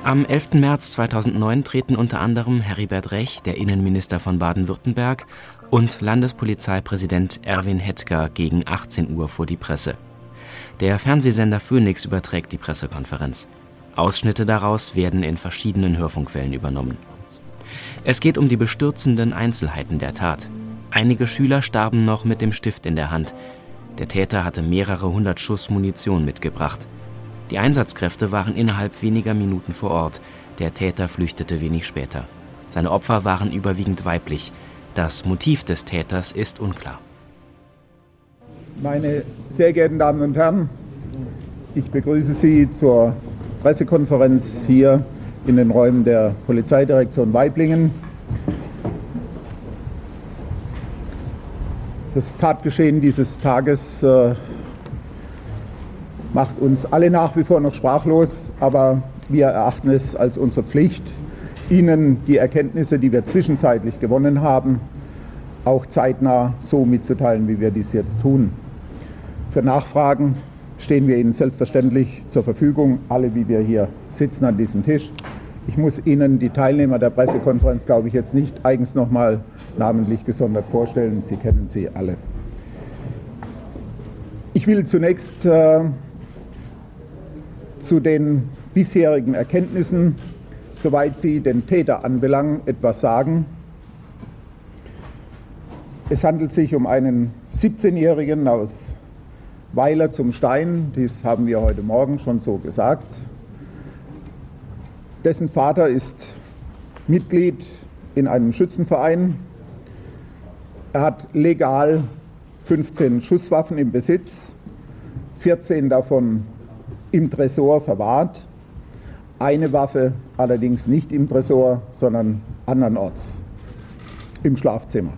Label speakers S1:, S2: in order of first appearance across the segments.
S1: Am 11. März 2009 treten unter anderem Heribert Rech, der Innenminister von Baden-Württemberg, und Landespolizeipräsident Erwin Hettger gegen 18 Uhr vor die Presse. Der Fernsehsender Phoenix überträgt die Pressekonferenz. Ausschnitte daraus werden in verschiedenen Hörfunkwellen übernommen. Es geht um die bestürzenden Einzelheiten der Tat. Einige Schüler starben noch mit dem Stift in der Hand. Der Täter hatte mehrere hundert Schuss Munition mitgebracht. Die Einsatzkräfte waren innerhalb weniger Minuten vor Ort. Der Täter flüchtete wenig später. Seine Opfer waren überwiegend weiblich. Das Motiv des Täters ist unklar.
S2: Meine sehr geehrten Damen und Herren, ich begrüße Sie zur Pressekonferenz hier in den Räumen der Polizeidirektion Waiblingen. Das Tatgeschehen dieses Tages macht uns alle nach wie vor noch sprachlos, aber wir erachten es als unsere Pflicht, Ihnen die Erkenntnisse, die wir zwischenzeitlich gewonnen haben, auch zeitnah so mitzuteilen, wie wir dies jetzt tun. Für Nachfragen stehen wir Ihnen selbstverständlich zur Verfügung, alle wie wir hier sitzen an diesem Tisch. Ich muss Ihnen die Teilnehmer der Pressekonferenz, glaube ich, jetzt nicht eigens nochmal namentlich gesondert vorstellen. Sie kennen sie alle. Ich will zunächst zu den bisherigen Erkenntnissen, soweit sie den Täter anbelangen, etwas sagen. Es handelt sich um einen 17-Jährigen aus Weiler zum Stein, dies haben wir heute Morgen schon so gesagt. Dessen Vater ist Mitglied in einem Schützenverein. Er hat legal 15 Schusswaffen im Besitz, 14 davon im Tresor verwahrt. Eine Waffe allerdings nicht im Tresor, sondern andernorts, im Schlafzimmer.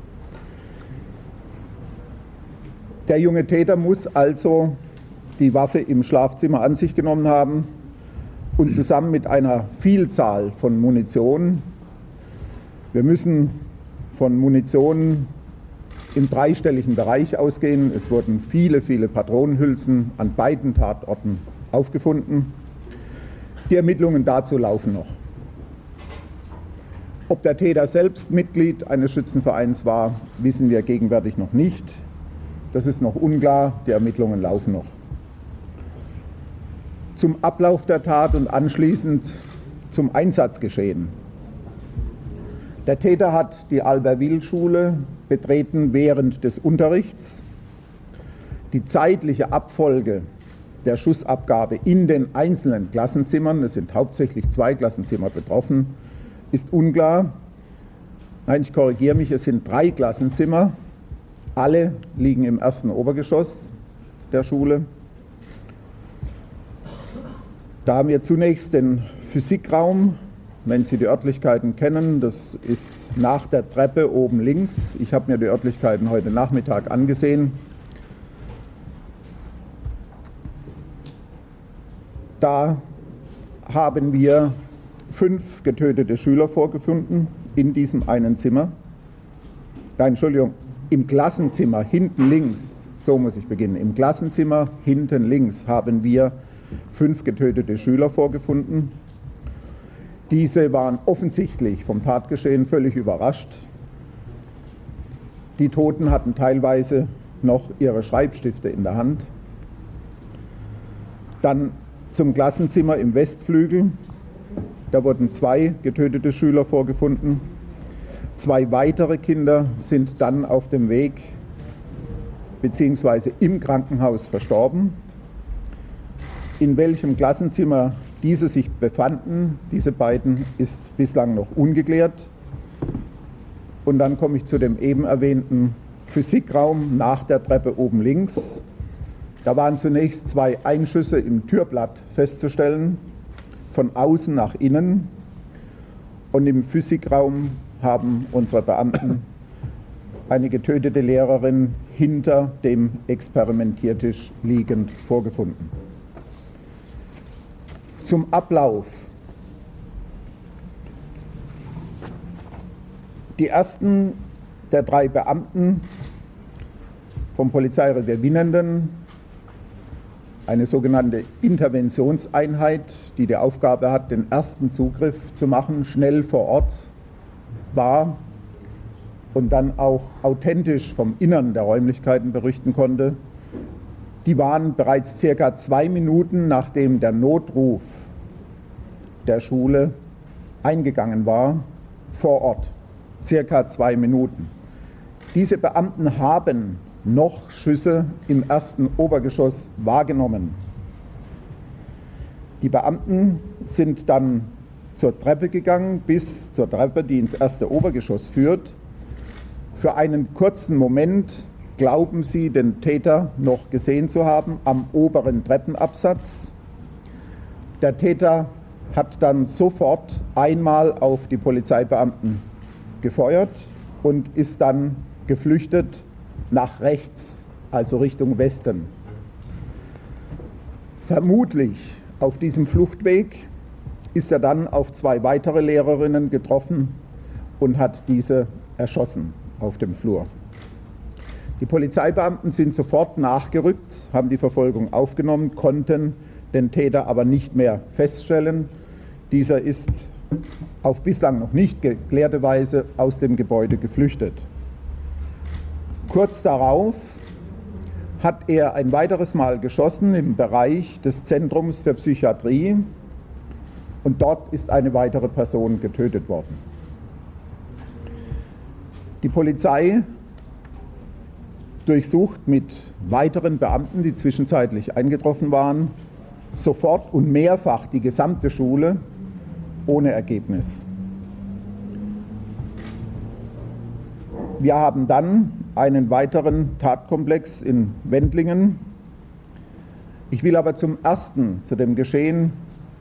S2: Der junge Täter muss also die Waffe im Schlafzimmer an sich genommen haben und zusammen mit einer Vielzahl von Munition, wir müssen von Munition im dreistelligen Bereich ausgehen. Es wurden viele, viele Patronenhülsen an beiden Tatorten aufgefunden. Die Ermittlungen dazu laufen noch. Ob der Täter selbst Mitglied eines Schützenvereins war, wissen wir gegenwärtig noch nicht. Das ist noch unklar, die Ermittlungen laufen noch. Zum Ablauf der Tat und anschließend zum Einsatzgeschehen. Der Täter hat die Albertville-Schule betreten während des Unterrichts. Die zeitliche Abfolge der Schussabgabe in den einzelnen Klassenzimmern, es sind hauptsächlich 2 Klassenzimmer betroffen, ist unklar. Nein, ich korrigiere mich, es sind 3 Klassenzimmer. Alle liegen im ersten Obergeschoss der Schule. Da haben wir zunächst den Physikraum, wenn Sie die Örtlichkeiten kennen, das ist nach der Treppe oben links. Ich habe mir die Örtlichkeiten heute Nachmittag angesehen. Da haben wir 5 getötete Schüler vorgefunden in diesem einen Zimmer. Nein, Entschuldigung, im Klassenzimmer hinten links, so muss ich beginnen, im Klassenzimmer hinten links haben wir 5 getötete Schüler vorgefunden. Diese waren offensichtlich vom Tatgeschehen völlig überrascht. Die Toten hatten teilweise noch ihre Schreibstifte in der Hand. Dann zum Klassenzimmer im Westflügel. Da wurden 2 getötete Schüler vorgefunden. 2 weitere Kinder sind dann auf dem Weg bzw. im Krankenhaus verstorben. In welchem Klassenzimmer diese sich befanden, diese beiden, ist bislang noch ungeklärt. Und dann komme ich zu dem eben erwähnten Physikraum nach der Treppe oben links. Da waren zunächst 2 Einschüsse im Türblatt festzustellen, von außen nach innen. Und im Physikraum haben unsere Beamten eine getötete Lehrerin hinter dem Experimentiertisch liegend vorgefunden. Zum Ablauf. Die ersten der 3 Beamten vom Polizeirevier Winnenden eine sogenannte Interventionseinheit, die die Aufgabe hat, den ersten Zugriff zu machen, schnell vor Ort war und dann auch authentisch vom Innern der Räumlichkeiten berichten konnte. Die waren bereits circa 2 Minuten, nachdem der Notruf der Schule eingegangen war, vor Ort. Circa 2 Minuten. Diese Beamten haben noch Schüsse im ersten Obergeschoss wahrgenommen. Die Beamten sind dann zur Treppe gegangen, bis zur Treppe, die ins erste Obergeschoss führt. Für einen kurzen Moment glauben sie, den Täter noch gesehen zu haben am oberen Treppenabsatz. Der Täter hat dann sofort einmal auf die Polizeibeamten gefeuert und ist dann geflüchtet nach rechts, also Richtung Westen. Vermutlich auf diesem Fluchtweg ist er dann auf 2 weitere Lehrerinnen getroffen und hat diese erschossen auf dem Flur. Die Polizeibeamten sind sofort nachgerückt, haben die Verfolgung aufgenommen, konnten den Täter aber nicht mehr feststellen. Dieser ist auf bislang noch nicht geklärte Weise aus dem Gebäude geflüchtet. Kurz darauf hat er ein weiteres Mal geschossen im Bereich des Zentrums für Psychiatrie und dort ist eine weitere Person getötet worden. Die Polizei durchsucht mit weiteren Beamten, die zwischenzeitlich eingetroffen waren, sofort und mehrfach die gesamte Schule ohne Ergebnis. Wir haben dann einen weiteren Tatkomplex in Wendlingen. Ich will aber zum Ersten, zu dem Geschehen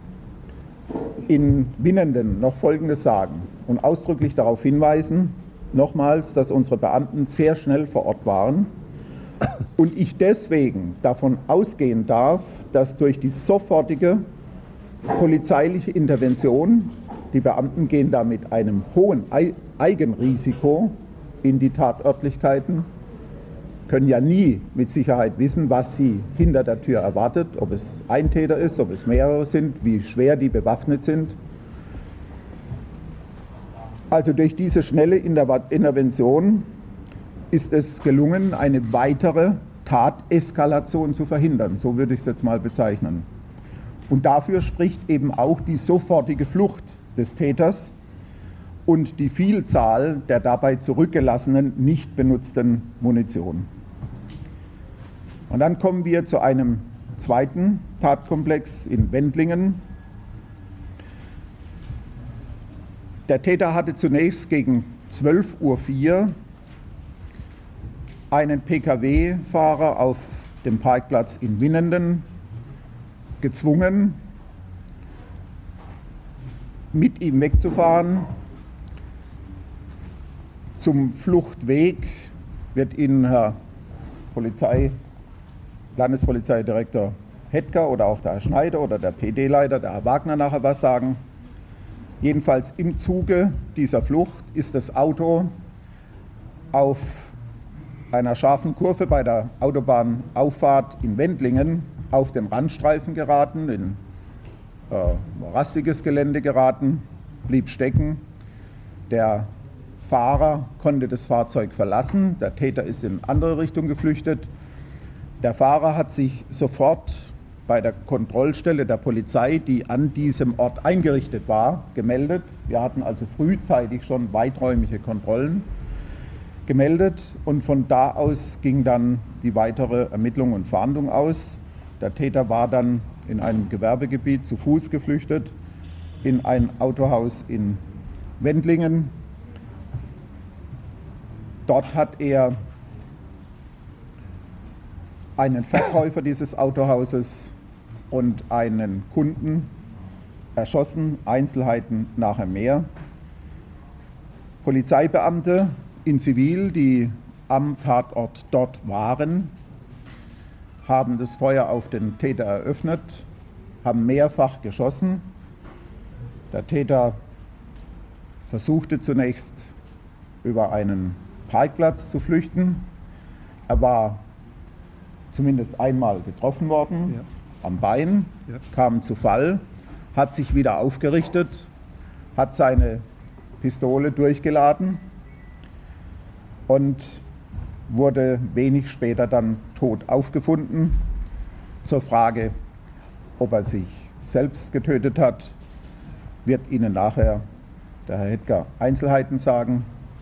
S2: in Winnenden noch Folgendes sagen und ausdrücklich darauf hinweisen, nochmals, dass unsere Beamten sehr schnell vor Ort waren und ich deswegen davon ausgehen darf, dass durch die sofortige polizeiliche Intervention, die Beamten gehen da mit einem hohen Eigenrisiko in die Tatörtlichkeiten, können ja nie mit Sicherheit wissen, was sie hinter der Tür erwartet, ob es ein Täter ist, ob es mehrere sind, wie schwer die bewaffnet sind. Also durch diese schnelle Intervention ist es gelungen, eine weitere Tateskalation zu verhindern, so würde ich es jetzt mal bezeichnen. Und dafür spricht eben auch die sofortige Flucht des Täters und die Vielzahl der dabei zurückgelassenen, nicht benutzten Munition. Und dann kommen wir zu einem zweiten Tatkomplex in Wendlingen. Der Täter hatte zunächst gegen 12:04 Uhr einen Pkw-Fahrer auf dem Parkplatz in Winnenden gezwungen, mit ihm wegzufahren. Zum Fluchtweg wird Ihnen Herr Landespolizeidirektor Hetker oder auch der Herr Schneider oder der PD-Leiter, der Herr Wagner, nachher was sagen. Jedenfalls im Zuge dieser Flucht ist das Auto auf einer scharfen Kurve bei der Autobahnauffahrt in Wendlingen auf den Randstreifen geraten, in morastiges Gelände geraten, blieb stecken. Der Fahrer konnte das Fahrzeug verlassen, der Täter ist in andere Richtung geflüchtet. Der Fahrer hat sich sofort bei der Kontrollstelle der Polizei, die an diesem Ort eingerichtet war, gemeldet. Wir hatten also frühzeitig schon weiträumige Kontrollen gemeldet und von da aus ging dann die weitere Ermittlung und Fahndung aus. Der Täter war dann in einem Gewerbegebiet zu Fuß geflüchtet, in ein Autohaus in Wendlingen. Dort hat er einen Verkäufer dieses Autohauses und einen Kunden erschossen. Einzelheiten nachher mehr. Polizeibeamte in Zivil, die am Tatort dort waren, haben das Feuer auf den Täter eröffnet, haben mehrfach geschossen. Der Täter versuchte zunächst über einen Parkplatz zu flüchten. Er war zumindest einmal getroffen worden, am Bein, kam zu Fall, hat sich wieder aufgerichtet, hat seine Pistole durchgeladen und wurde wenig später dann tot aufgefunden. Zur Frage, ob er sich selbst getötet hat, wird Ihnen nachher der Herr Hedger Einzelheiten sagen.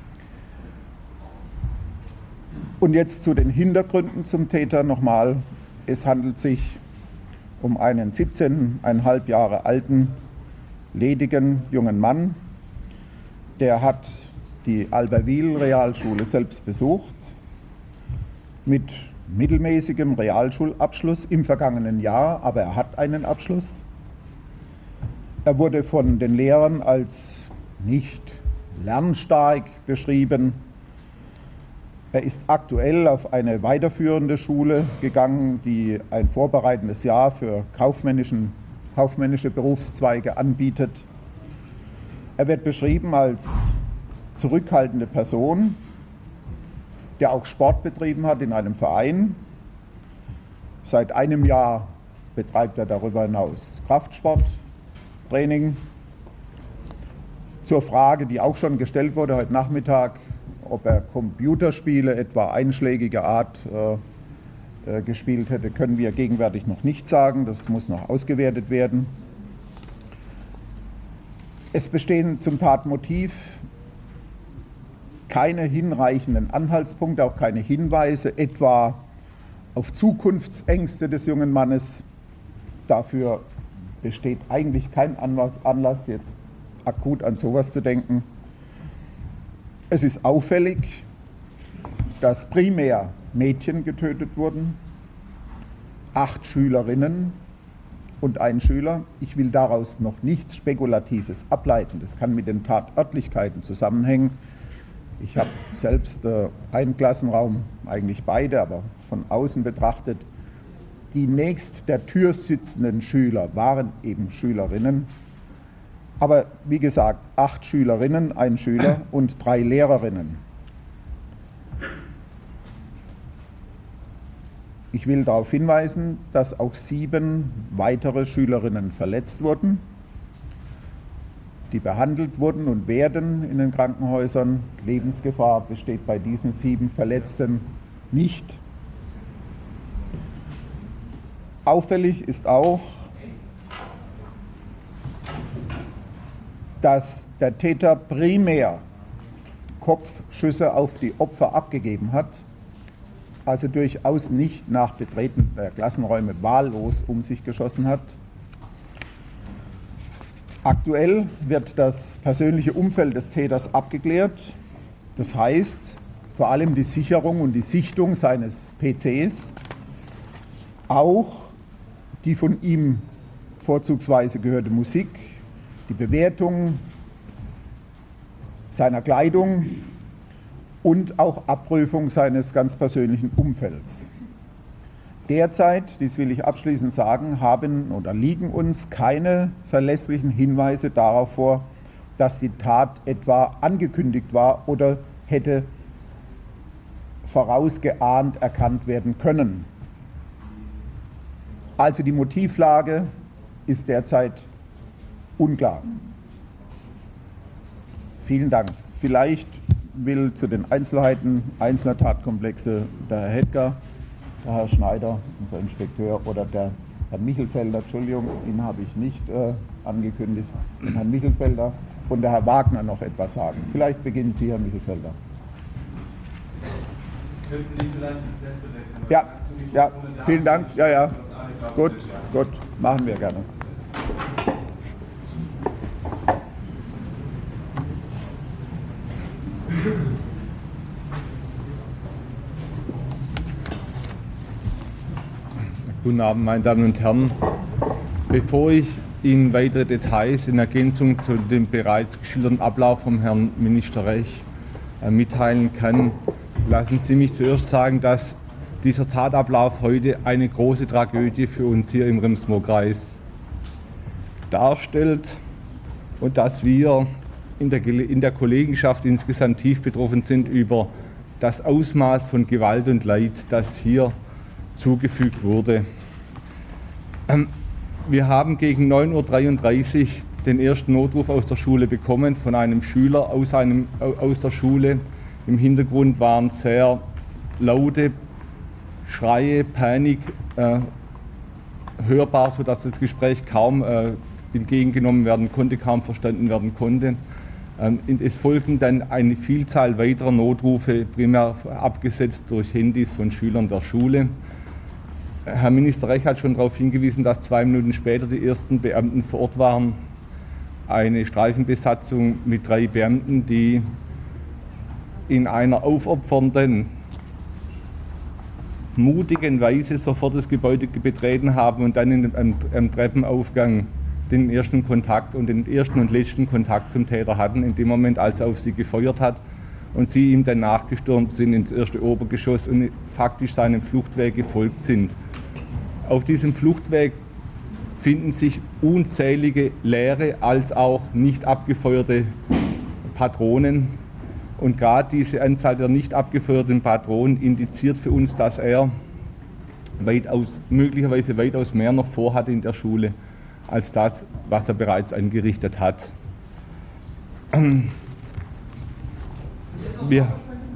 S2: Und jetzt zu den Hintergründen zum Täter nochmal. Es handelt sich um einen 17,5 Jahre alten, ledigen jungen Mann. Der hat die Alberwil-Realschule selbst besucht, mit mittelmäßigem Realschulabschluss im vergangenen Jahr, aber er hat einen Abschluss. Er wurde von den Lehrern als nicht lernstark beschrieben. Er ist aktuell auf eine weiterführende Schule gegangen, die ein vorbereitendes Jahr für kaufmännische Berufszweige anbietet. Er wird beschrieben als zurückhaltende Person, der auch Sport betrieben hat in einem Verein. Seit einem Jahr betreibt er darüber hinaus Kraftsport, Training. Zur Frage, die auch schon gestellt wurde heute Nachmittag, ob er Computerspiele etwa einschlägiger Art gespielt hätte, können wir gegenwärtig noch nicht sagen. Das muss noch ausgewertet werden. Es bestehen zum Tatmotiv keine hinreichenden Anhaltspunkte, auch keine Hinweise, etwa auf Zukunftsängste des jungen Mannes. Dafür besteht eigentlich kein Anlass, jetzt akut an sowas zu denken. Es ist auffällig, dass primär Mädchen getötet wurden, 8 Schülerinnen und ein Schüler. Ich will daraus noch nichts Spekulatives ableiten. Das kann mit den Tatörtlichkeiten zusammenhängen. Ich habe selbst einen Klassenraum, eigentlich beide, aber von außen betrachtet. Die nächst der Tür sitzenden Schüler waren eben Schülerinnen. Aber wie gesagt, 8 Schülerinnen, ein Schüler und 3 Lehrerinnen. Ich will darauf hinweisen, dass auch 7 weitere Schülerinnen verletzt wurden, die behandelt wurden und werden in den Krankenhäusern. Lebensgefahr besteht bei diesen 7 Verletzten nicht. Auffällig ist auch, dass der Täter primär Kopfschüsse auf die Opfer abgegeben hat, also durchaus nicht nach Betreten der Klassenräume wahllos um sich geschossen hat. Aktuell wird das persönliche Umfeld des Täters abgeklärt. Das heißt, vor allem die Sicherung und die Sichtung seines PCs, auch die von ihm vorzugsweise gehörte Musik, die Bewertung seiner Kleidung und auch Abprüfung seines ganz persönlichen Umfelds. Derzeit, dies will ich abschließend sagen, liegen uns keine verlässlichen Hinweise darauf vor, dass die Tat etwa angekündigt war oder hätte vorausgeahnt erkannt werden können. Also die Motivlage ist derzeit unklar. Vielen Dank. Vielleicht will zu den Einzelheiten einzelner Tatkomplexe der Herr Hedger, der Herr Schneider, unser Inspekteur, oder der Herr Michelfelder, Entschuldigung, ihn habe ich nicht angekündigt, den Herrn Michelfelder und der Herr Wagner noch etwas sagen. Vielleicht beginnen Sie, Herr Michelfelder.
S3: Könnten Sie vielleicht die Plätze wechseln?
S2: Ja, vielen Dank. Ja. Gut, machen wir gerne.
S4: Guten Abend, meine Damen und Herren. Bevor ich Ihnen weitere Details in Ergänzung zu dem bereits geschilderten Ablauf vom Herrn Minister Rech mitteilen kann, lassen Sie mich zuerst sagen, dass dieser Tatablauf heute eine große Tragödie für uns hier im Rems-Murr-Kreis darstellt und dass wir in der Kollegenschaft insgesamt tief betroffen sind über das Ausmaß von Gewalt und Leid, das hier zugefügt wurde. Wir haben gegen 9:33 Uhr den ersten Notruf aus der Schule bekommen von einem Schüler aus der Schule. Im Hintergrund waren sehr laute Schreie, Panik hörbar, sodass das Gespräch kaum entgegengenommen werden konnte, kaum verstanden werden konnte. Es folgten dann eine Vielzahl weiterer Notrufe, primär abgesetzt durch Handys von Schülern der Schule. Herr Minister Rech hat schon darauf hingewiesen, dass 2 Minuten später die ersten Beamten vor Ort waren. Eine Streifenbesatzung mit 3 Beamten, die in einer aufopfernden, mutigen Weise sofort das Gebäude betreten haben und dann am Treppenaufgang den ersten Kontakt und den ersten und letzten Kontakt zum Täter hatten, in dem Moment, als er auf sie gefeuert hat und sie ihm dann nachgestürmt sind ins erste Obergeschoss und faktisch seinem Fluchtweg gefolgt sind. Auf diesem Fluchtweg finden sich unzählige leere als auch nicht abgefeuerte Patronen. Und gerade diese Anzahl der nicht abgefeuerten Patronen indiziert für uns, dass er möglicherweise weitaus mehr noch vorhatte in der Schule, als das, was er bereits angerichtet hat. Wir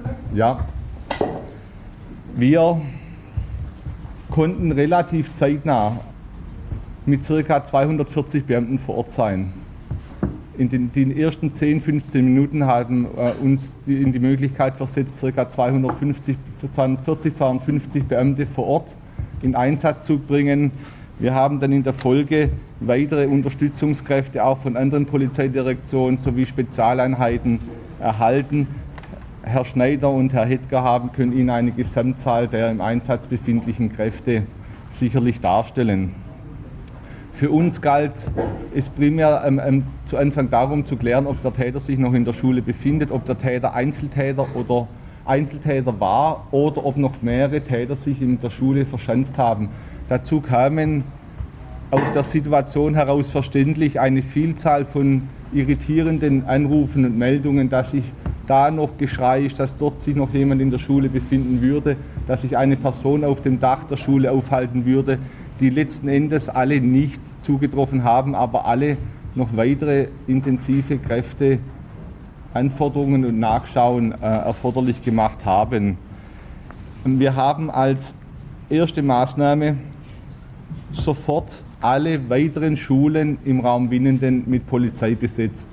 S4: konnten relativ zeitnah mit ca. 240 Beamten vor Ort sein. In den ersten 10, 15 Minuten haben uns in die Möglichkeit versetzt, ca. 250 Beamte vor Ort in Einsatz zu bringen. Wir haben dann in der Folge weitere Unterstützungskräfte auch von anderen Polizeidirektionen sowie Spezialeinheiten erhalten. Herr Schneider und Herr Hetger können Ihnen eine Gesamtzahl der im Einsatz befindlichen Kräfte sicherlich darstellen. Für uns galt es primär zu Anfang darum zu klären, ob der Täter sich noch in der Schule befindet, ob der Täter Einzeltäter war oder ob noch mehrere Täter sich in der Schule verschanzt haben. Dazu kamen aus der Situation heraus verständlich eine Vielzahl von irritierenden Anrufen und Meldungen, dass sich da noch Geschrei ist, dass dort sich noch jemand in der Schule befinden würde, dass sich eine Person auf dem Dach der Schule aufhalten würde, die letzten Endes alle nicht zugetroffen haben, aber alle noch weitere intensive Kräfte, Anforderungen und Nachschauen erforderlich gemacht haben. Und wir haben als erste Maßnahme sofort alle weiteren Schulen im Raum Winnenden mit Polizei besetzt.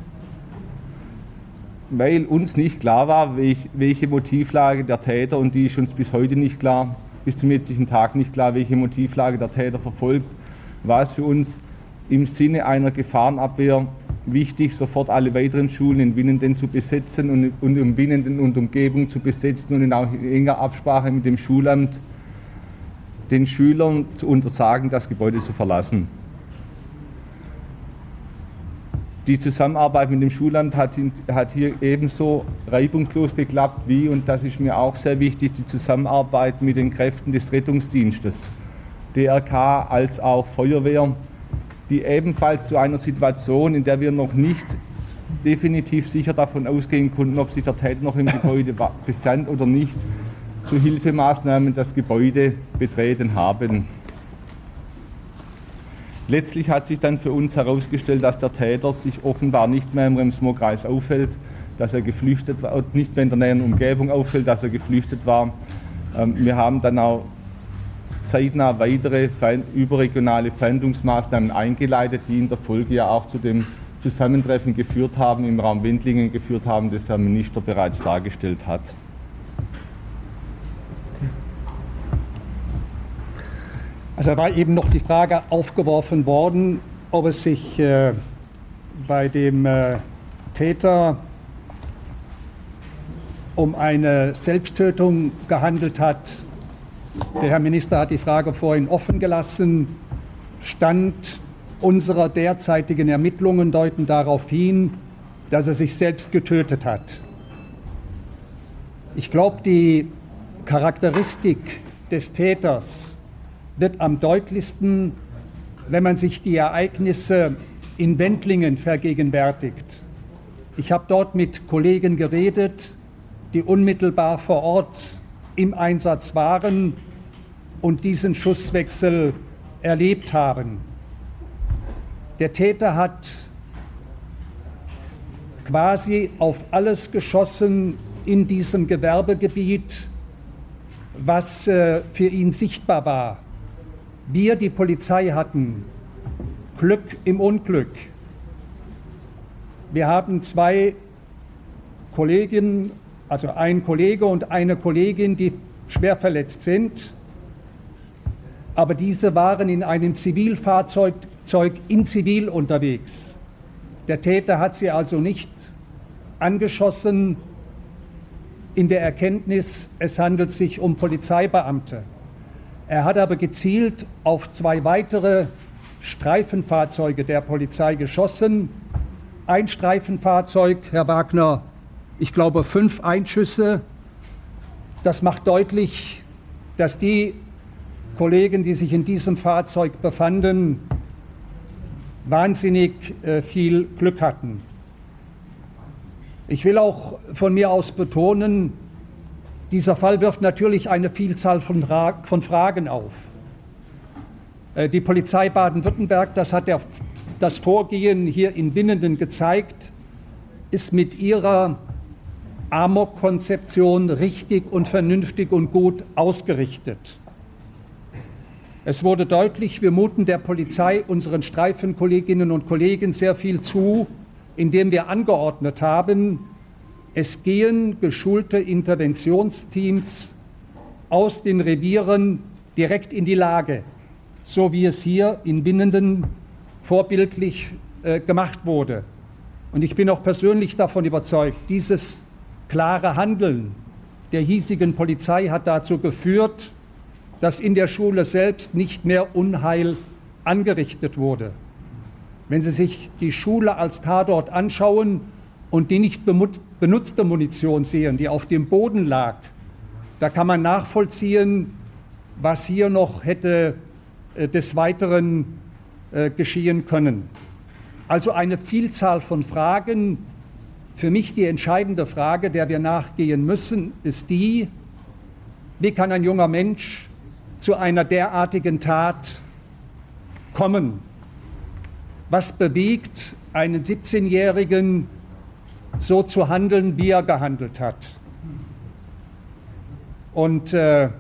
S4: Weil uns nicht klar war, welche Motivlage der Täter, und die ist uns bis heute nicht klar, bis zum jetzigen Tag nicht klar, welche Motivlage der Täter verfolgt, war es für uns im Sinne einer Gefahrenabwehr wichtig, sofort alle weiteren Schulen in Winnenden zu besetzen und um Winnenden und Umgebung zu besetzen und in auch enger Absprache mit dem Schulamt den Schülern zu untersagen, das Gebäude zu verlassen. Die Zusammenarbeit mit dem Schulamt hat hier ebenso reibungslos geklappt wie, und das ist mir auch sehr wichtig, die Zusammenarbeit mit den Kräften des Rettungsdienstes, DRK als auch Feuerwehr, die ebenfalls zu einer Situation, in der wir noch nicht definitiv sicher davon ausgehen konnten, ob sich der Täter noch im Gebäude befand oder nicht, zu Hilfemaßnahmen das Gebäude betreten haben. Letztlich hat sich dann für uns herausgestellt, dass der Täter sich offenbar nicht mehr im Rems-Murr-Kreis aufhält, dass er geflüchtet war, und nicht mehr in der näheren Umgebung aufhält, dass er geflüchtet war. Wir haben dann auch zeitnah weitere überregionale Fahndungsmaßnahmen eingeleitet, die in der Folge ja auch zu dem Zusammentreffen geführt haben, im Raum Wendlingen geführt haben, das Herr Minister bereits dargestellt hat.
S5: Also da war eben noch die Frage aufgeworfen worden, ob es sich bei dem Täter um eine Selbsttötung gehandelt hat. Der Herr Minister hat die Frage vorhin offen gelassen. Stand unserer derzeitigen Ermittlungen deuten darauf hin, dass er sich selbst getötet hat. Ich glaube, die Charakteristik des Täters wird am deutlichsten, wenn man sich die Ereignisse in Wendlingen vergegenwärtigt. Ich habe dort mit Kollegen geredet, die unmittelbar vor Ort im Einsatz waren und diesen Schusswechsel erlebt haben. Der Täter hat quasi auf alles geschossen in diesem Gewerbegebiet, was für ihn sichtbar war. Wir, die Polizei, hatten Glück im Unglück. Wir haben zwei Kollegen, also ein Kollege und eine Kollegin, die schwer verletzt sind. Aber diese waren in einem Zivilfahrzeug in Zivil unterwegs. Der Täter hat sie also nicht angeschossen in der Erkenntnis, es handelt sich um Polizeibeamte. Er hat aber gezielt auf zwei weitere Streifenfahrzeuge der Polizei geschossen. Ein Streifenfahrzeug, Herr Wagner, ich glaube 5 Einschüsse. Das macht deutlich, dass die Kollegen, die sich in diesem Fahrzeug befanden, wahnsinnig viel Glück hatten. Ich will auch von mir aus betonen, dieser Fall wirft natürlich eine Vielzahl von Fragen auf. Die Polizei Baden-Württemberg, das hat das Vorgehen hier in Winnenden gezeigt, ist mit ihrer Amok-Konzeption richtig und vernünftig und gut ausgerichtet. Es wurde deutlich, wir muten der Polizei, unseren Streifenkolleginnen und Kollegen sehr viel zu, indem wir angeordnet haben, es gehen geschulte Interventionsteams aus den Revieren direkt in die Lage, so wie es hier in Winnenden vorbildlich gemacht wurde. Und ich bin auch persönlich davon überzeugt, dieses klare Handeln der hiesigen Polizei hat dazu geführt, dass in der Schule selbst nicht mehr Unheil angerichtet wurde. Wenn Sie sich die Schule als Tatort anschauen und die nicht benutzte Munition sehen, die auf dem Boden lag, da kann man nachvollziehen, was hier noch hätte des Weiteren geschehen können. Also eine Vielzahl von Fragen. Für mich die entscheidende Frage, der wir nachgehen müssen, ist die, wie kann ein junger Mensch zu einer derartigen Tat kommen? Was bewegt einen 17-Jährigen, so zu handeln, wie er gehandelt hat? Und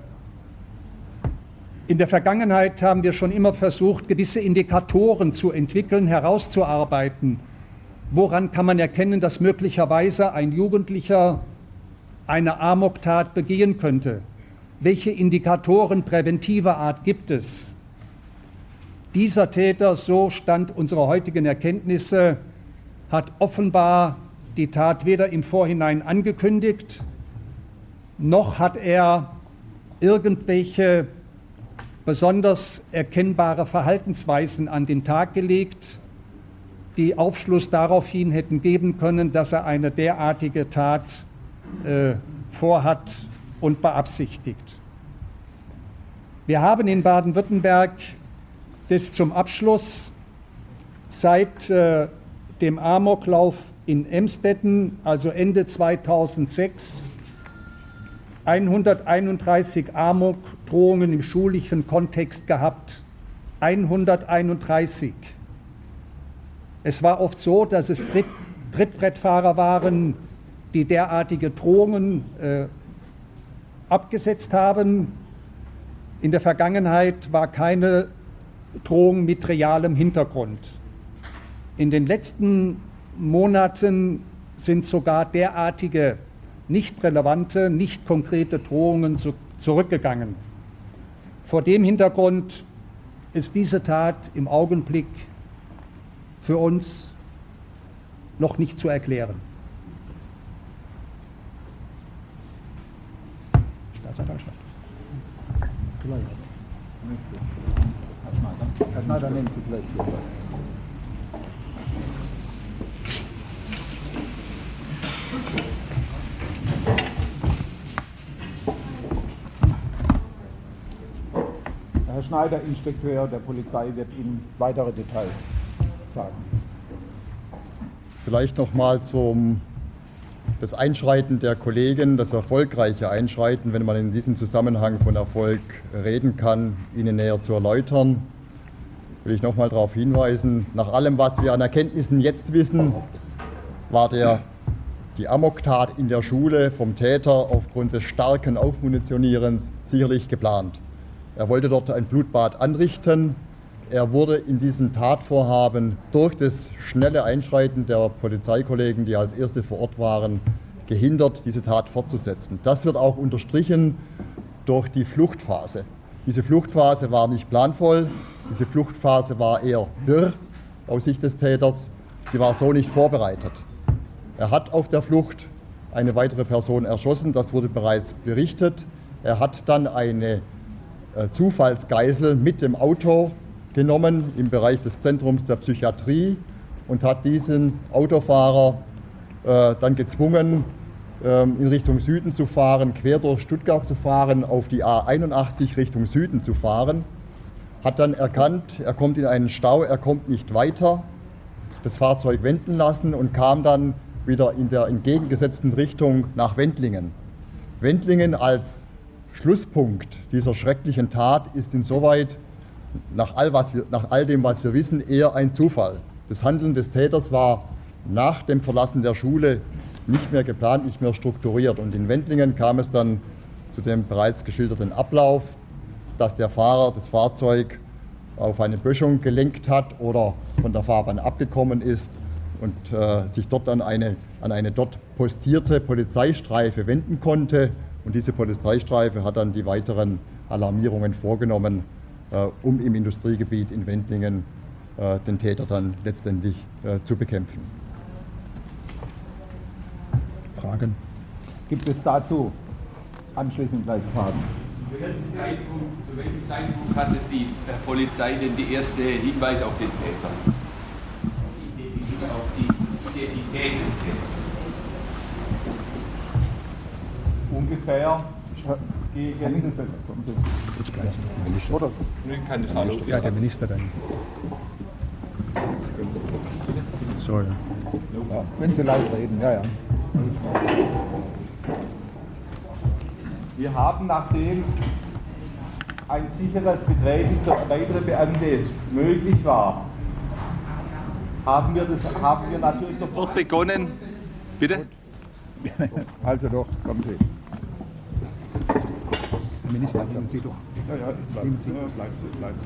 S5: in der Vergangenheit haben wir schon immer versucht, gewisse Indikatoren zu entwickeln, herauszuarbeiten. Woran kann man erkennen, dass möglicherweise ein Jugendlicher eine Amoktat begehen könnte? Welche Indikatoren präventiver Art gibt es? Dieser Täter, so Stand unserer heutigen Erkenntnisse, hat offenbar die Tat weder im Vorhinein angekündigt, noch hat er irgendwelche besonders erkennbare Verhaltensweisen an den Tag gelegt, die Aufschluss darauf hin hätten geben können, dass er eine derartige Tat vorhat und beabsichtigt. Wir haben in Baden-Württemberg bis zum Abschluss seit dem Amoklauf in Emstetten, also Ende 2006, 131 Amokdrohungen im schulischen Kontext gehabt. 131. Es war oft so, dass es Trittbrettfahrer waren, die derartige Drohungen abgesetzt haben. In der Vergangenheit war keine Drohung mit realem Hintergrund. In den letzten Monaten sind sogar derartige nicht relevante, nicht konkrete Drohungen zurückgegangen. Vor dem Hintergrund ist diese Tat im Augenblick für uns noch nicht zu erklären. Staatsanwaltschaft.
S2: Herr Schneider, nehmen Sie vielleicht hier Platz. Herr Schneider, Inspekteur der Polizei, wird Ihnen weitere Details sagen.
S6: Vielleicht nochmal das Einschreiten der Kollegen, das erfolgreiche Einschreiten, wenn man in diesem Zusammenhang von Erfolg reden kann, Ihnen näher zu erläutern. will ich nochmal darauf hinweisen, nach allem, was wir an Erkenntnissen jetzt wissen, war die Amoktat in der Schule vom Täter aufgrund des starken Aufmunitionierens sicherlich geplant. Er wollte dort ein Blutbad anrichten. Er wurde in diesem Tatvorhaben durch das schnelle Einschreiten der Polizeikollegen, die als Erste vor Ort waren, gehindert, diese Tat fortzusetzen. Das wird auch unterstrichen durch die Fluchtphase. Diese Fluchtphase war nicht planvoll, diese Fluchtphase war eher wirr aus Sicht des Täters. Sie war so nicht vorbereitet. Er hat auf der Flucht eine weitere Person erschossen, das wurde bereits berichtet. Er hat dann eine Zufallsgeisel mit dem Auto genommen im Bereich des Zentrums der Psychiatrie und hat diesen Autofahrer dann gezwungen, in Richtung Süden zu fahren, quer durch Stuttgart zu fahren, auf die A81 Richtung Süden zu fahren. Hat dann erkannt, er kommt in einen Stau, er kommt nicht weiter, das Fahrzeug wenden lassen und kam dann wieder in der entgegengesetzten Richtung nach Wendlingen. Wendlingen als Schlusspunkt dieser schrecklichen Tat ist insoweit, nach all dem, was wir wissen, eher ein Zufall. Das Handeln des Täters war nach dem Verlassen der Schule nicht mehr geplant, nicht mehr strukturiert. Und in Wendlingen kam es dann zu dem bereits geschilderten Ablauf, dass der Fahrer das Fahrzeug auf eine Böschung gelenkt hat oder von der Fahrbahn abgekommen ist und sich dort an eine dort postierte Polizeistreife wenden konnte. Und diese Polizeistreife hat dann die weiteren Alarmierungen vorgenommen, um im Industriegebiet in Wendlingen den Täter dann letztendlich zu bekämpfen.
S2: Fragen? Gibt es dazu anschließend gleich Fragen?
S7: Zu welchem Zeitpunkt hatte die Polizei denn die ersten Hinweise auf den Täter? Auf die Identität des Täters?
S3: Ungefähr gegen...
S2: Oder?
S5: Ja, der Minister dann. So, ja.
S2: Ja, wenn Sie laut reden, ja, ja.
S3: Wir haben, nachdem ein sicheres Betreten für weitere Beamte möglich war, haben wir natürlich sofort begonnen. Bitte?
S2: Also doch, kommen Sie.
S5: Der Minister, sagen Sie doch.
S2: Ja, bleiben Sie.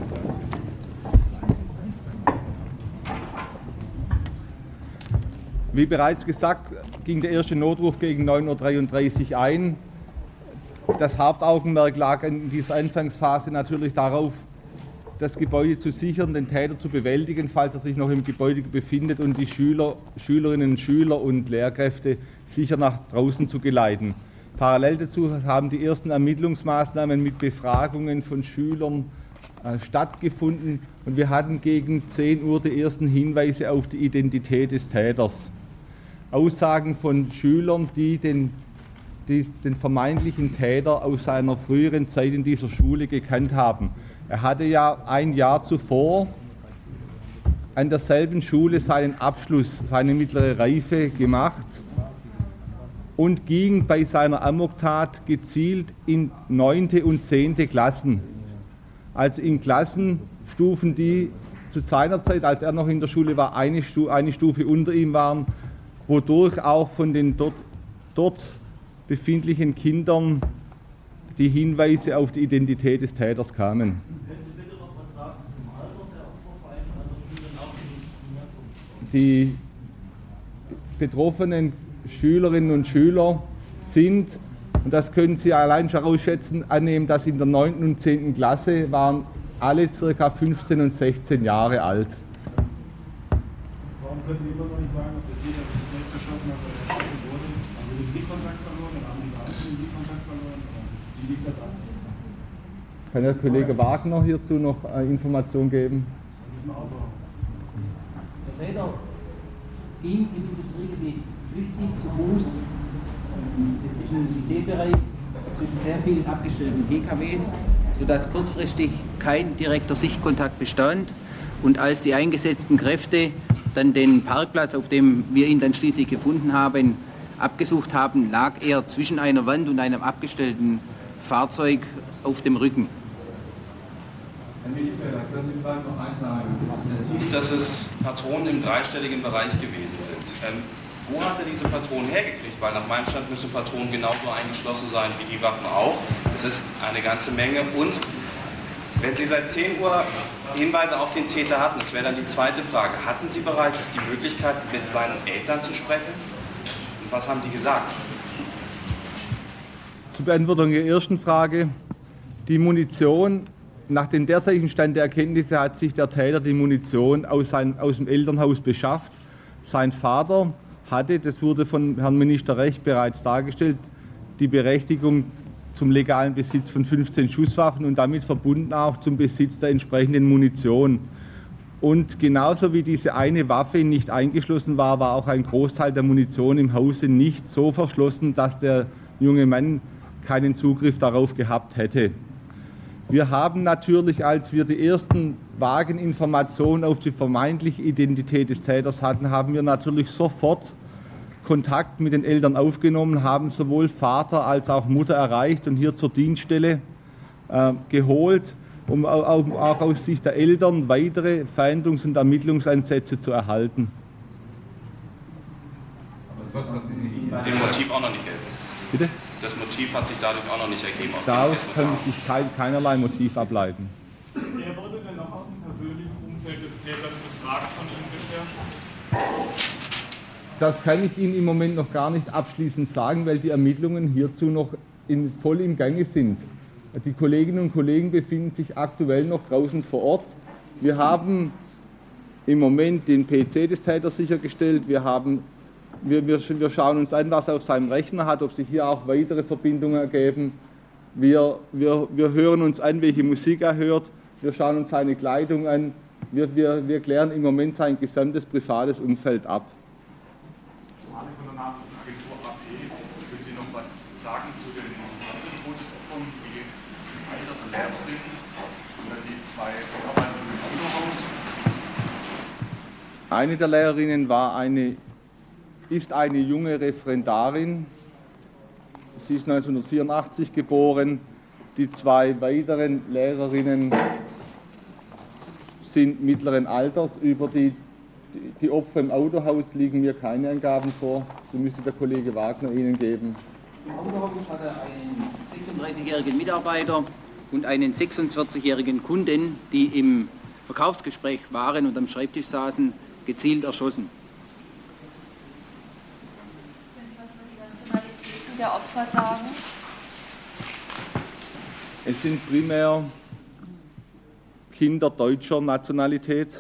S4: Wie bereits gesagt, ging der erste Notruf gegen 9:33 Uhr ein. Das Hauptaugenmerk lag in dieser Anfangsphase natürlich darauf, das Gebäude zu sichern, den Täter zu bewältigen, falls er sich noch im Gebäude befindet, und die Schülerinnen und Schüler und Lehrkräfte sicher nach draußen zu geleiten. Parallel dazu haben die ersten Ermittlungsmaßnahmen mit Befragungen von Schülern stattgefunden und wir hatten gegen 10 Uhr die ersten Hinweise auf die Identität des Täters. Aussagen von Schülern, die den vermeintlichen Täter aus seiner früheren Zeit in dieser Schule gekannt haben. Er hatte ja ein Jahr zuvor an derselben Schule seinen Abschluss, seine mittlere Reife gemacht und ging bei seiner Amoktat gezielt in 9. und 10. Klassen. Also in Klassenstufen, die zu seiner Zeit, als er noch in der Schule war, eine Stufe unter ihm waren, wodurch auch von den dort befindlichen Kindern die Hinweise auf die Identität des Täters kamen. Die betroffenen Schülerinnen und Schüler sind, und das können Sie allein schon ausschätzen, annehmen, dass in der 9. und 10. Klasse waren alle ca. 15 und 16 Jahre alt.
S3: Warum können Sie immer noch nicht sagen, dass der Täter sich selbst erschossen hat, weil er erschossen wurde? Haben Sie den Blickkontakt verloren oder haben die Beamten den Blickkontakt verloren? Wie liegt das an?
S4: Kann der Kollege Wagner hierzu noch Informationen geben?
S8: Der Täter ging im Industriegebiet flüchtig zu Fuß. Das ist ein Ideenbereich zwischen sehr vielen abgestellten PKWs, sodass kurzfristig kein direkter Sichtkontakt bestand. Und als die eingesetzten Kräfte dann den Parkplatz, auf dem wir ihn dann schließlich gefunden haben, abgesucht haben, lag er zwischen einer Wand und einem abgestellten Fahrzeug auf dem Rücken.
S9: Herr Milchfelder, können Sie vielleicht noch eins sagen?
S10: Es hieß, dass es Patronen im dreistelligen Bereich gewesen sind. Wo hat er diese Patronen hergekriegt? Weil nach meinem Stand müssen Patronen genauso eingeschlossen sein wie die Waffen auch. Es ist eine ganze Menge. Und wenn Sie seit 10 Uhr Hinweise auf den Täter hatten, das wäre dann die zweite Frage, hatten Sie bereits die Möglichkeit, mit seinen Eltern zu sprechen? Und was haben die gesagt?
S4: Zur Beantwortung der ersten Frage. Die Munition, nach dem derzeitigen Stand der Erkenntnisse hat sich der Täter die Munition aus dem Elternhaus beschafft. Sein Vater hatte, das wurde von Herrn Minister Rech bereits dargestellt, die Berechtigung zum legalen Besitz von 15 Schusswaffen und damit verbunden auch zum Besitz der entsprechenden Munition. Und genauso wie diese eine Waffe nicht eingeschlossen war, war auch ein Großteil der Munition im Hause nicht so verschlossen, dass der junge Mann keinen Zugriff darauf gehabt hätte. Wir haben natürlich, als wir die ersten vagen Informationen auf die vermeintliche Identität des Täters hatten, haben wir natürlich sofort Kontakt mit den Eltern aufgenommen, haben sowohl Vater als auch Mutter erreicht und hier zur Dienststelle geholt, um auch aus Sicht der Eltern weitere Fahndungs- und Ermittlungsansätze zu erhalten.
S10: Dem Motiv auch noch nicht helfen.
S4: Bitte?
S10: Das Motiv hat sich dadurch auch noch nicht ergeben.
S4: Daraus kann sich keinerlei Motiv ableiten.
S3: Wer wurde denn noch aus dem persönlichen Umfeld des Täters befragt von Ihnen bisher?
S4: Das kann ich Ihnen im Moment noch gar nicht abschließend sagen, weil die Ermittlungen hierzu noch voll im Gange sind. Die Kolleginnen und Kollegen befinden sich aktuell noch draußen vor Ort. Wir haben im Moment den PC des Täters sichergestellt. Wir schauen uns an, was er auf seinem Rechner hat, ob sich hier auch weitere Verbindungen ergeben. Wir hören uns an, welche Musik er hört. Wir schauen uns seine Kleidung an. Wir klären im Moment sein gesamtes privates Umfeld ab.
S3: Von der Nachrichtenagentur AP, können Sie noch was sagen zu den anderen Todesopfern, wie die Alter der Lehrerin oder die 2 Mitarbeiter im Autohaus?
S4: Eine der Lehrerinnen ist eine junge Referendarin. Sie ist 1984 geboren. Die 2 weiteren Lehrerinnen sind mittleren Alters. Über die Opfer im Autohaus liegen mir keine Angaben vor. So müsste der Kollege Wagner Ihnen geben.
S8: Im Autohaus hat er einen 36-jährigen Mitarbeiter und einen 46-jährigen Kunden, die im Verkaufsgespräch waren und am Schreibtisch saßen, gezielt erschossen.
S11: Der Opfer sagen?
S4: Es sind primär Kinder deutscher Nationalität,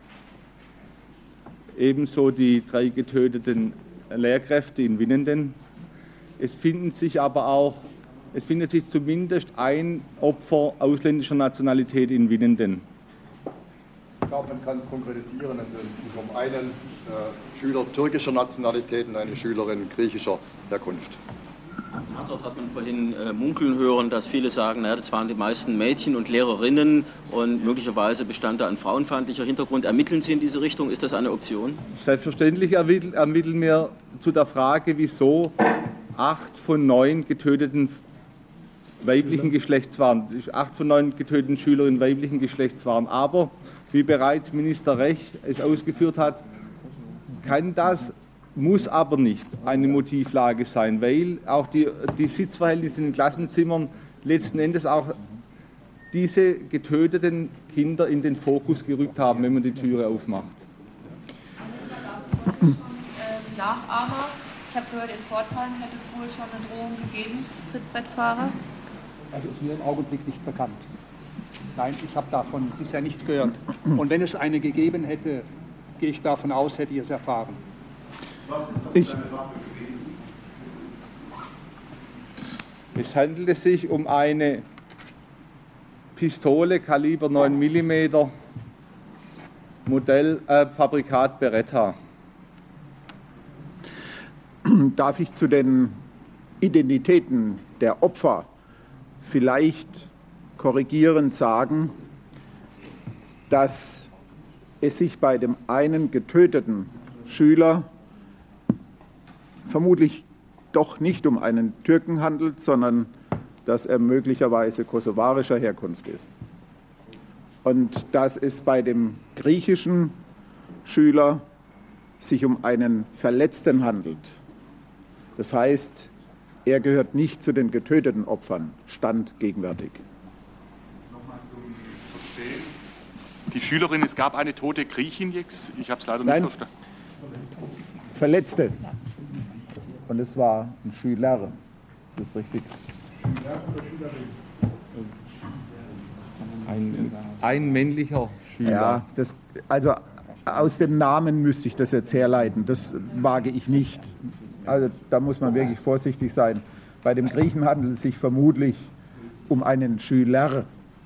S4: ebenso die 3 getöteten Lehrkräfte in Winnenden. Es findet sich zumindest ein Opfer ausländischer Nationalität in Winnenden.
S6: Ich glaube, man kann es konkretisieren. Es ist um einen Schüler türkischer Nationalität und eine Schülerin griechischer Herkunft.
S12: Dort hat man vorhin munkeln hören, dass viele sagen, naja, das waren die meisten Mädchen und Lehrerinnen und möglicherweise bestand da ein frauenfeindlicher Hintergrund. Ermitteln Sie in diese Richtung? Ist das eine Option?
S4: Selbstverständlich ermitteln wir zu der Frage, wieso 8 von 9 getöteten weiblichen Geschlechts waren. 8 von 9 getöteten Schülerinnen weiblichen Geschlechts waren. Aber, wie bereits Minister Rech es ausgeführt hat, muss aber nicht eine Motivlage sein, weil auch die Sitzverhältnisse in den Klassenzimmern letzten Endes auch diese getöteten Kinder in den Fokus gerückt haben, wenn man die Türe aufmacht.
S11: Nachahmer. Ich habe gehört, in Pforzheim hätte es wohl schon eine Drohung gegeben, Trittbrettfahrer.
S5: Also ist mir im Augenblick nicht bekannt. Nein, ich habe davon bisher nichts gehört. Und wenn es eine gegeben hätte, gehe ich davon aus, hätte ich es erfahren.
S3: Was ist das für eine Waffe gewesen?
S4: Es handelte sich um eine Pistole Kaliber 9 mm, Modell Fabrikat Beretta.
S2: Darf ich zu den Identitäten der Opfer vielleicht korrigierend sagen, dass es sich bei dem einen getöteten Schüler vermutlich doch nicht um einen Türken handelt, sondern dass er möglicherweise kosovarischer Herkunft ist. Und dass es bei dem griechischen Schüler sich um einen Verletzten handelt. Das heißt, er gehört nicht zu den getöteten Opfern, stand gegenwärtig.
S3: Nochmal zum Verstehen. Die Schülerin, es gab eine tote Griechin jetzt, ich habe es leider nicht verstanden.
S2: Verletzte. Und es war ein Schüler. Ist das richtig?
S4: Ein männlicher Schüler.
S2: Ja, also aus dem Namen müsste ich das jetzt herleiten. Das wage ich nicht. Also da muss man wirklich vorsichtig sein. Bei dem Griechen handelt es sich vermutlich um einen Schüler.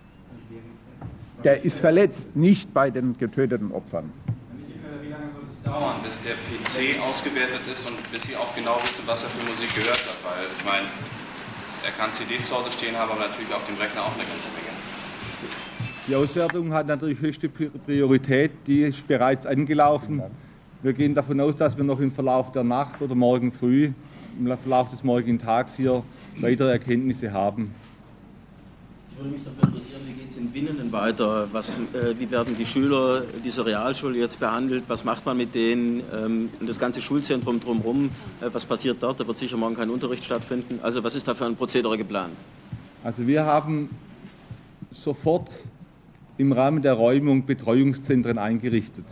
S2: Der ist verletzt, nicht bei den getöteten Opfern.
S10: Wie lange wird es dauern, bis der PC ausgewertet ist und bis Sie auch genau wissen, was er für Musik gehört hat? Weil ich meine, er kann CDs zu Hause stehen haben, aber natürlich auf dem Rechner auch eine ganze Menge.
S4: Die Auswertung hat natürlich höchste Priorität, die ist bereits angelaufen. Wir gehen davon aus, dass wir noch im Verlauf der Nacht oder morgen früh, im Verlauf des morgigen Tags hier weitere Erkenntnisse haben.
S12: Ich würde mich dafür interessieren, wie geht es in Winnenden weiter? Wie werden die Schüler dieser Realschule jetzt behandelt? Was macht man mit denen? Das ganze Schulzentrum drumherum, was passiert dort? Da wird sicher morgen kein Unterricht stattfinden. Also was ist da für ein Prozedere geplant?
S4: Also wir haben sofort im Rahmen der Räumung Betreuungszentren eingerichtet.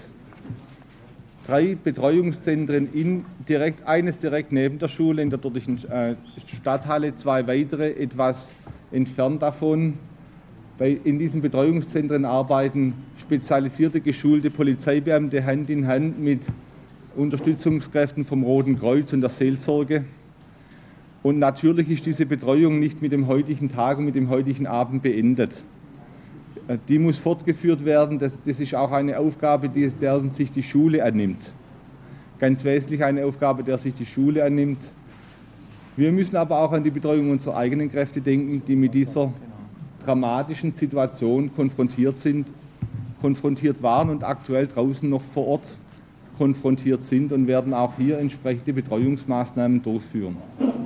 S4: 3 Betreuungszentren, eines direkt neben der Schule in der dortigen Stadthalle, 2 weitere etwas entfernt davon. In diesen Betreuungszentren arbeiten spezialisierte, geschulte Polizeibeamte Hand in Hand mit Unterstützungskräften vom Roten Kreuz und der Seelsorge. Und natürlich ist diese Betreuung nicht mit dem heutigen Tag und mit dem heutigen Abend beendet. Die muss fortgeführt werden. Das ist auch eine Aufgabe, der sich die Schule annimmt. Ganz wesentlich eine Aufgabe, der sich die Schule annimmt. Wir müssen aber auch an die Betreuung unserer eigenen Kräfte denken, die mit dieser dramatischen Situation konfrontiert waren und aktuell draußen noch vor Ort konfrontiert sind und werden auch hier entsprechende Betreuungsmaßnahmen durchführen.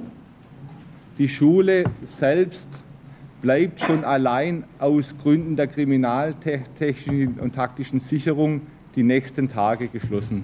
S4: Die Schule selbst bleibt schon allein aus Gründen der kriminaltechnischen und taktischen Sicherung die nächsten Tage geschlossen.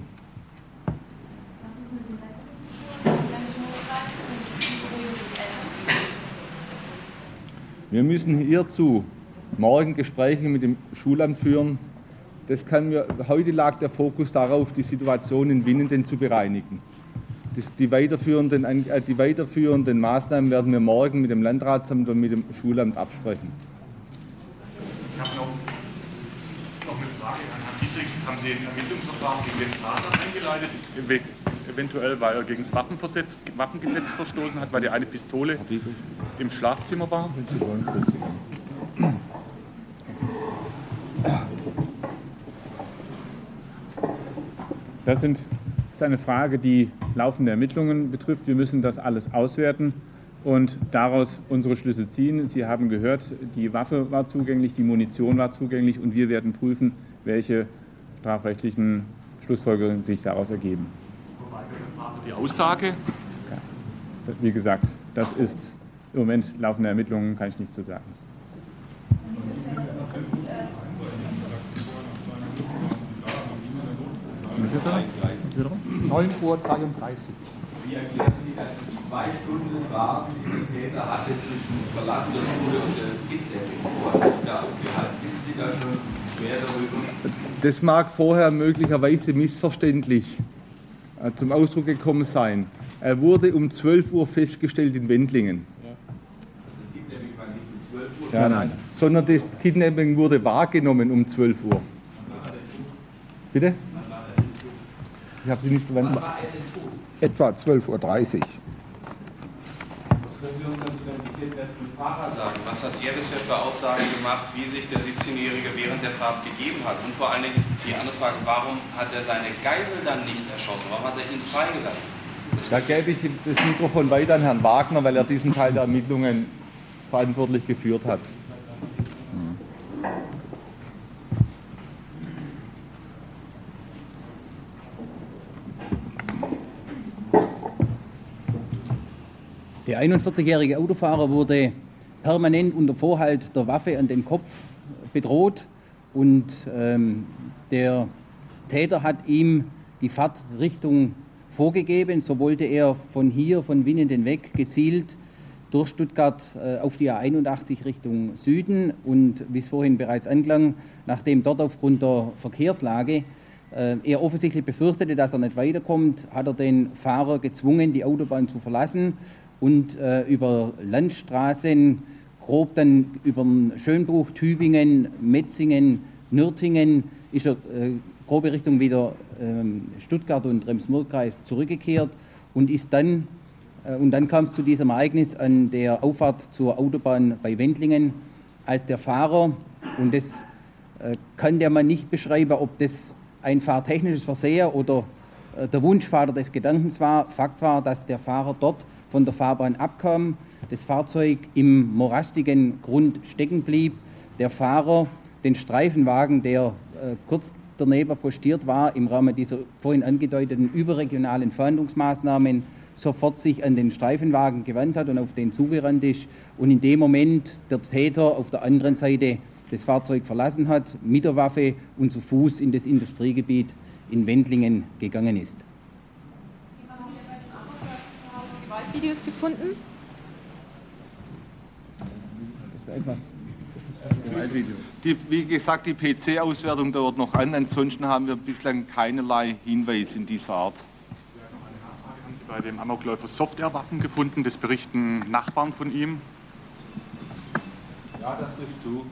S4: Wir müssen hierzu morgen Gespräche mit dem Schulamt führen. Heute lag der Fokus darauf, die Situation in Winnenden zu bereinigen. Die weiterführenden Maßnahmen werden wir morgen mit dem Landratsamt und mit dem Schulamt absprechen.
S3: Ich habe noch eine Frage an Herrn Dietrich. Haben Sie ein Ermittlungsverfahren gegen den Vater eingeleitet? Eventuell, weil er gegen das Waffengesetz verstoßen hat, weil die eine Pistole im Schlafzimmer war?
S13: Das ist eine Frage, die laufende Ermittlungen betrifft. Wir müssen das alles auswerten und daraus unsere Schlüsse ziehen. Sie haben gehört, die Waffe war zugänglich, die Munition war zugänglich und wir werden prüfen, welche strafrechtlichen Schlussfolgerungen sich daraus ergeben.
S3: Die Aussage?
S13: Wie gesagt, das ist im Moment laufende Ermittlungen, kann ich nichts zu sagen.
S5: (9:33 Uhr).
S7: Wie erklären Sie, dass die 2 Stunden waren, die der Täter hatte zwischen Verlassen der Schule und der Kidnapping? Wo hat sich da aufgehalten? Wissen Sie da schon mehr darüber?
S4: Das mag vorher möglicherweise missverständlich zum Ausdruck gekommen sein. Er wurde um 12 Uhr festgestellt in Wendlingen.
S7: Das Kidnapping war nicht um 12 Uhr?
S4: Ja, nein. Sondern das Kidnapping wurde wahrgenommen um 12 Uhr. Bitte? Ich habe Sie nicht verwendet.
S2: Etwa 12:30 Uhr.
S10: Was können Sie uns dann zu dem gekidnappten Fahrer sagen? Was hat er bisher für Aussagen gemacht, wie sich der 17-Jährige während der Fahrt gegeben hat? Und vor allen Dingen die andere Frage, warum hat er seine Geisel dann nicht erschossen? Warum hat er ihn freigelassen?
S4: Da gebe ich das Mikrofon weiter an Herrn Wagner, weil er diesen Teil der Ermittlungen verantwortlich geführt hat.
S8: Der 41-jährige Autofahrer wurde permanent unter Vorhalt der Waffe an den Kopf bedroht und der Täter hat ihm die Fahrtrichtung vorgegeben. So wollte er von hier, von Winnenden weg, gezielt durch Stuttgart auf die A81 Richtung Süden. Und wie es vorhin bereits anklang, nachdem dort aufgrund der Verkehrslage er offensichtlich befürchtete, dass er nicht weiterkommt, hat er den Fahrer gezwungen, die Autobahn zu verlassen und über Landstraßen, grob dann über Schönbruch, Tübingen, Metzingen, Nürtingen, ist er grobe Richtung wieder Stuttgart und Rems-Murr-Kreis zurückgekehrt und ist dann kam es zu diesem Ereignis an der Auffahrt zur Autobahn bei Wendlingen, als der Fahrer, und das kann der Mann nicht beschreiben, ob das ein fahrtechnisches Versehen oder der Wunschvater des Gedankens war. Fakt war, dass der Fahrer dort von der Fahrbahn abkam, das Fahrzeug im morastigen Grund stecken blieb, der Fahrer den Streifenwagen, der kurz daneben postiert war, im Rahmen dieser vorhin angedeuteten überregionalen Fahndungsmaßnahmen sofort sich an den Streifenwagen gewandt hat und auf den zugerannt ist und in dem Moment der Täter auf der anderen Seite das Fahrzeug verlassen hat, mit der Waffe und zu Fuß in das Industriegebiet in Wendlingen gegangen ist.
S11: Gewaltvideos gefunden?
S4: Wie gesagt, die PC-Auswertung dauert noch an, ansonsten haben wir bislang keinerlei Hinweise in dieser Art.
S3: Haben Sie bei dem Amokläufer Softwarewaffen gefunden? Das berichten Nachbarn von ihm.
S4: Ja, das trifft zu.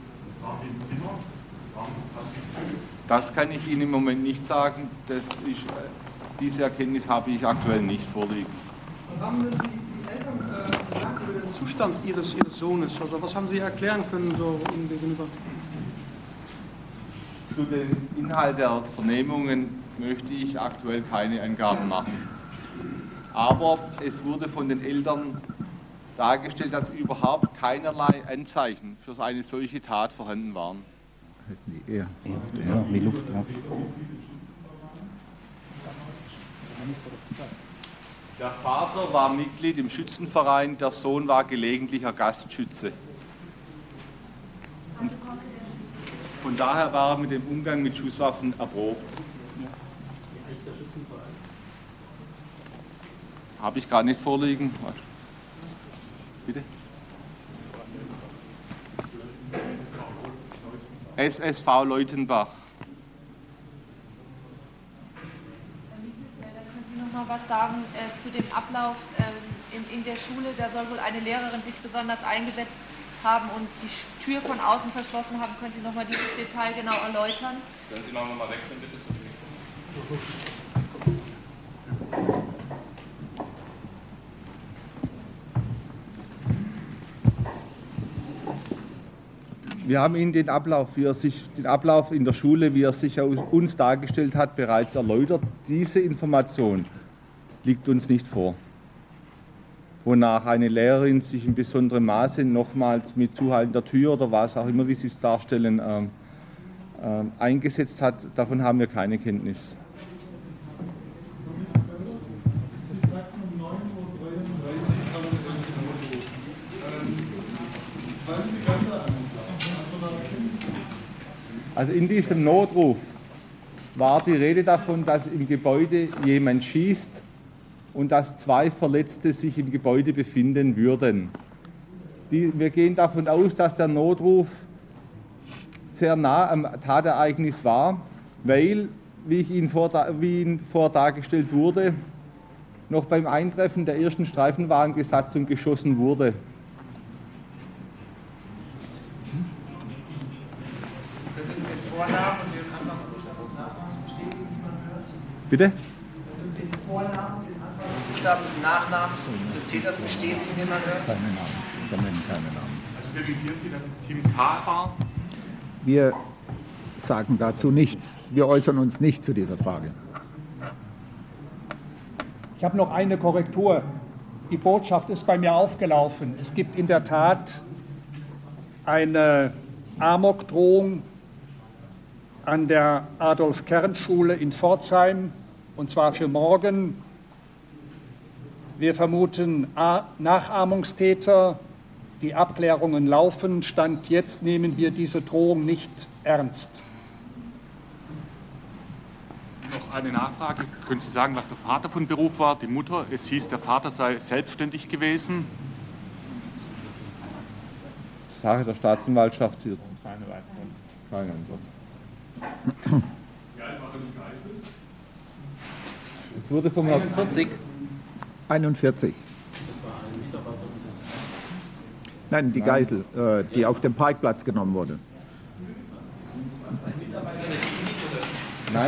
S4: Das kann ich Ihnen im Moment nicht sagen. Diese Erkenntnis habe ich aktuell nicht vorliegen.
S14: Was haben denn die Eltern gesagt über den Zustand ihres Sohnes? Also was haben Sie erklären können so ihm gegenüber?
S4: Zu dem Inhalt der Vernehmungen möchte ich aktuell keine Angaben machen. Aber es wurde von den Eltern dargestellt, dass überhaupt keinerlei Anzeichen für eine solche Tat vorhanden waren.
S2: Ja,
S8: wie Luft. Ja.
S4: Der Vater war Mitglied im Schützenverein, der Sohn war gelegentlicher Gastschütze. Und von daher war er mit dem Umgang mit Schusswaffen erprobt. Habe ich gar nicht vorliegen. Bitte? SSV Leutenbach.
S11: Noch mal was sagen zu dem Ablauf in der Schule. Da soll wohl eine Lehrerin sich besonders eingesetzt haben und die Tür von außen verschlossen haben. Können Sie noch mal dieses Detail genau erläutern?
S10: Können Sie noch mal wechseln, bitte?
S4: Wir haben Ihnen den Ablauf in der Schule, wie er sich uns dargestellt hat, bereits erläutert. Diese Information liegt uns nicht vor, wonach eine Lehrerin sich in besonderem Maße nochmals mit Zuhalten der Tür oder was auch immer, wie Sie es darstellen, eingesetzt hat. Davon haben wir keine Kenntnis.
S9: Sie sagten um 9:33 Uhr.
S4: Also in diesem Notruf war die Rede davon, dass im Gebäude jemand schießt und dass 2 Verletzte sich im Gebäude befinden würden. Wir gehen davon aus, dass der Notruf sehr nah am Tatereignis war, weil, wie Ihnen vorher dargestellt wurde, noch beim Eintreffen der ersten Streifenwagenbesatzung geschossen wurde.
S15: Vornamen und den Anfangsbuchstaben des Nachnamens bestätigen, die man hört?
S4: Bitte?
S15: Den Vornamen und den Anfangsbuchstaben des Nachnamens des Täters bestätigen, den man hört?
S2: Keine Namen. Wir nennen keine Namen.
S3: Also dementieren Sie, dass es Team K war?
S2: Wir sagen dazu nichts. Wir äußern uns nicht zu dieser Frage.
S5: Ich habe noch eine Korrektur. Die Botschaft ist bei mir aufgelaufen. Es gibt in der Tat eine Amokdrohung an der Adolf-Kern-Schule in Pforzheim, und zwar für morgen. Wir vermuten Nachahmungstäter. Die Abklärungen laufen. Stand jetzt nehmen wir diese Drohung nicht ernst.
S3: eine Nachfrage. Können Sie sagen, was der Vater von Beruf war, die Mutter? Es hieß, der Vater sei selbstständig gewesen.
S4: Sache der Staatsanwaltschaft hier. Keine Antwort. Es wurde vom
S2: 41. Nein, die Geisel, die auf dem Parkplatz genommen wurde.
S4: Nein,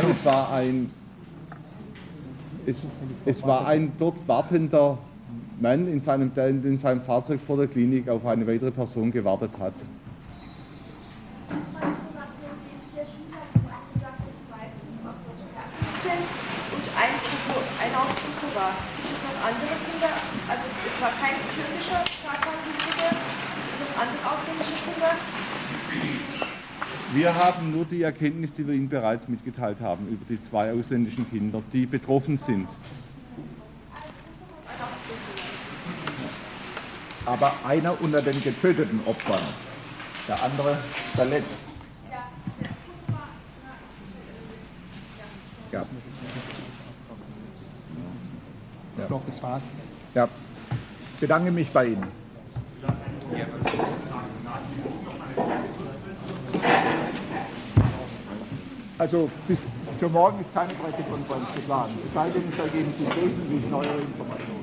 S4: es war ein dort wartender Mann in seinem Fahrzeug vor der Klinik auf eine weitere Person gewartet hat.
S11: Und ein Ausdruck war. Gibt es noch andere Kinder? Also es war kein türkischer Staatsangehöriger. Gibt es noch andere ausländische Kinder?
S4: Wir haben nur die Erkenntnis, die wir Ihnen bereits mitgeteilt haben, über die 2 ausländischen Kinder, die betroffen sind.
S2: Aber einer unter den getöteten Opfern, der andere verletzt. Ja.
S5: Ich glaube, das war's.
S2: Ja. Ich bedanke mich bei Ihnen. Also für morgen ist keine Pressekonferenz geplant. Es sei denn, es ergeben sich wesentlich neuere Informationen.